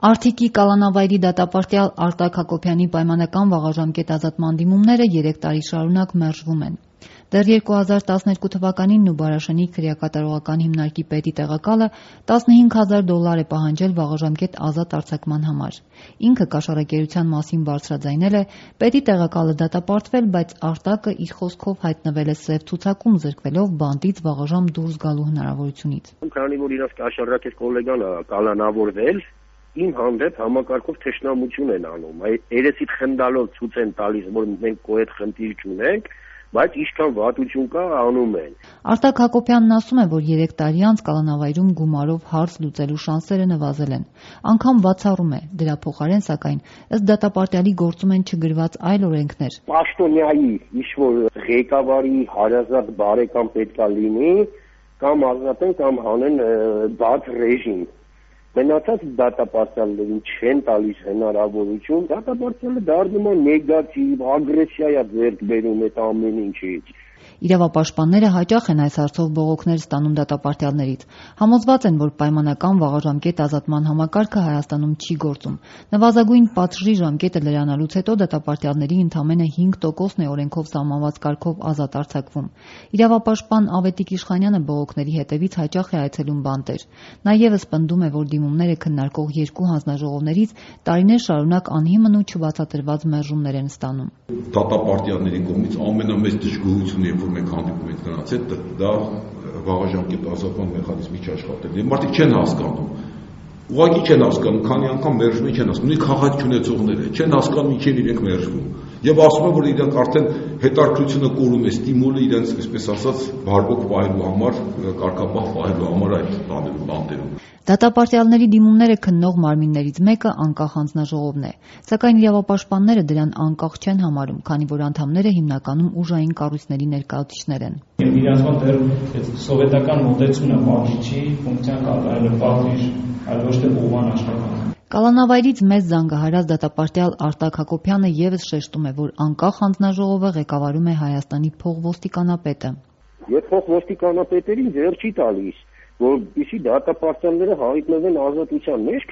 Արթիկի կալանավայրի դատապարտյալ Արտակ Հակոբյանի պայմանական վաղաժամկետ ազատման դիմումները 3 տարի շարունակ մերժվում են։ Դեռ 2012 թվականին Նուբարաշենի քրեակատարողական հիմնարկի պետի տեղակալը $15,000 է պահանջել վաղաժամկետ ազատ արձակման համար։ Ինքը կաշառակերության մասին բարձրաձայնել է, պետի տեղակալը դատապարտվել, բայց Արտակը իր խոսքով հայտնվել է սև ցուցակում զրկվելով բանտից վաղաժամ դուրս գալու հնարավորությունից։ Քանի որ իրաց կաշառակեր գոլեգան կալանավորվել, իմ հանդեպ համակարգով թշնամություն են անում, երեսիդ խնդալով ցույց են տալիս, որ մենք քո հետ խնդիր չունենք, բայց ինչքան վատություն կա անում են։ Արտակ Հակոբյանն ասում է, որ 3 տարի անց կալանավայրում գումարով հարց լուծելու շանսերը նվազել են։ Անգամ բացառում է, դրա փոխարեն սակայն ըստ դատապարտյալի գործում են չգրված այլ օրենքներ։ Պաշտոնյայի ինչ-որ ղեկավարի հարազատ բարեկամ պետքա լինի, կամ ազատեն կամ հանեն բաց ռեժիմ։ Մնացած դատապարտյալներին չեն տալիս հնարավորություն, դատապարտյալը դառնում է նեգատիվ, ագրեսիա ձեռք բերում այդ ամեն ինչից։ Իրավապաշտպանները հաճախ են այս հարցով բողոքներ ստանում դատապարտյալներից։ Համոզված են, որ պայմանական վաղաժամկետ ազատման համակարգը Հայաստանում չի գործում։ Նվազագույն պատժի ժամկետը լրանալուց հետո դատապարտյալների ընդամենը 5%-ն է օրենքով սահմանված կարգով ազատ արձակվում։ Իրավապաշտպան Ավետիք Իշխանյանը բողոքների հետևից հաճախ է այցելում բանտեր։ Նա ևս պնդում է, որ դիմումները քննարկող 2 հանձնաժողովներից տարիներ շարունակ անհիմն ու չբացատրված մերժումներ են ստանում։ Դատապարտյալների կողմից ամենամեծ դժգոհությունը, երբ որ մենք հանդիպում ենք նրանց հետ, դա վաղաժամկետ ազատման մեխանիզմի չաշխատելն է։ Մարդիկ չեն հասկանում, ուղղակի չեն հասկանում, քանի անգամ մերժում են, չեն հասկանում, նույն քաղաք չունեցողները չեն հասկանում ինչի են իրենք մերժվում։ Եվ ասում են, որ իրենք արդեն հետաքրքրությունը կորում է, ստիմուլը իրենց, այսպես ասած, բարբոք պահելու համար, կարգապահ պահելու համար այդ բանտերում։ Դատապարտյալների դիմումները քննող մարմիններից մեկը անկախ հանձնաժողովն է, սակայն իրավապաշտպանները դրան անկախ չեն համարում, քանի որ անդամները հիմնականում ուժային կառույցների ներկայացուցիչներ են։ Իրանց մոտ դեռ սովետական մոտեցումը պատժիչի ֆունկցիան կատարելը պատժիչ, այլ ոչ թե ուղղան աշխատանք։ Կալանավայրից մեծ զանգահարած դատապարտյալ Արտակ Հակոբյանը ևս շեշտում է, որ անկախ հանձնաժողովը ղեկավարում է Հայաստանի փոխոստիկանապետը։ Եվ փոխոստիկանապետերին ձեռ չի տալիս, որպեսզի դատապարտյալները հայտնվեն ազատության մեջ,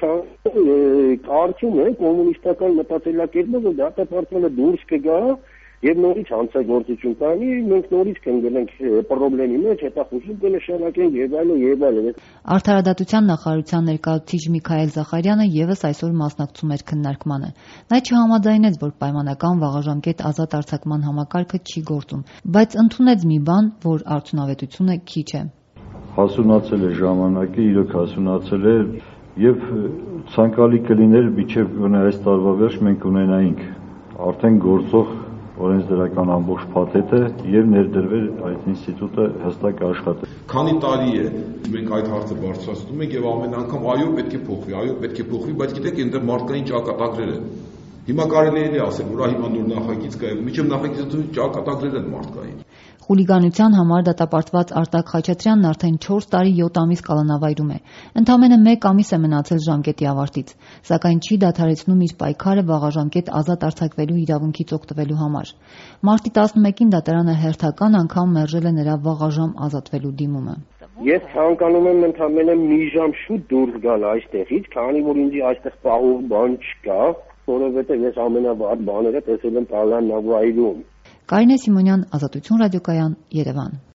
կարծում է կոմունիստական մտածելակերպը, որ դատապարտյալը դուրս կգա եւ նորից հանցագործություն կանի, մենք նորից կընկնենք խնդրի մեջ, հետախուզում կնշանակենք եւ այլն։ Արդարադատության նախարարության ներկայացուցիչ Միքայել Զախարյանը ևս այսօր մասնակցում էր քննարկմանը։ Նա չհամաձայնեց, որ պայմանական վաղաժամկետ ազատ արձակման համակարգը չի գործում, բայց ընդունեց մի բան, որ արդյունավետությունը քիչ է։ Հասունացել է ժամանակը, իրոք հասունացել է եւ ցանկալի կլիներ մինչեւ գոնե այս տարվա վերջ մենք ունենայինք արդեն գործող օրենսդրական ամբողջ փաթեթը եւ ներդրվել այդ ինստիտուտը հստակ աշխատել։ Քանի տարի է մենք այդ հարցը բարձրացնում ենք եւ ամեն անգամ այո պետք է փոխվի, բայց գիտեք այնտեղ մարդկային ճակատագրեր են։ Հիմա կարելի է ասել, որ հիմա նոր նախագիծ կա, միջև նախագիծը ճակատագրեր են մարդկային։ Խուլիգանության համար դատապարտված Արտակ Խաչատրյանն արդեն 4 տարի 7 ամիս կալանավայրում է։ Ընդամենը 1 ամիս է մնացել ժամկետի ավարտից, սակայն չի դադարեցնում իր պայքարը վաղաժամկետ ազատ արձակվելու իրավունքից օգտվելու համար։ Մարտի 11-ին դատարանը հերթական անգամ մերժել է նրա վաղաժամ ազատվելու դիմումը։ Ես ցանկանում եմ ընդամենը մի ժամ շուտ դուրս գալ այստեղից, քանի որ ինձ այստեղ պահող բան չկա, որովհետև ես ամենավատ բաները տեսել եմ կալանավայրում։ Կարինե Սիմոնյան, Ազատություն ռադիոկայան, Երևան։